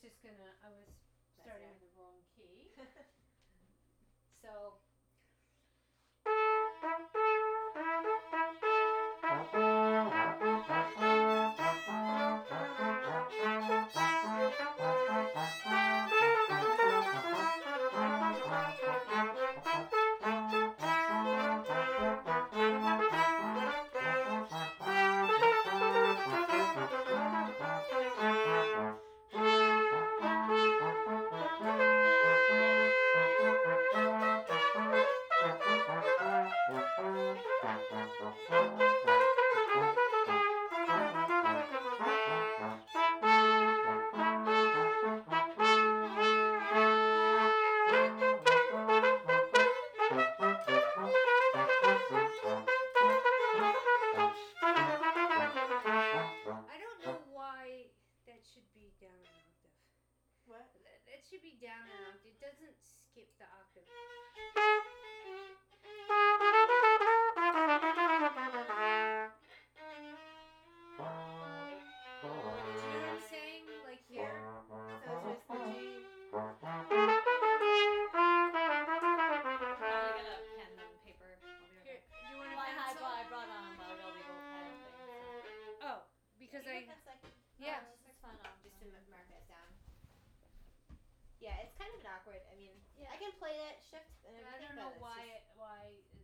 starting in the wrong key. So. I don't know why that should be down an octave. What? That should be down an octave. It doesn't skip the octave. Do you know what I'm saying? Like here. So just the G. Oh, I got a pen and paper. I'll be right Here, back. do you want a Well, pencil? I brought my little legal pen thing. So. Oh, because You have a pencil? Yeah. It's fun. Just to mark that down. Yeah, it's kind of an awkward. I mean, I can play it, shift, and everything. I don't know why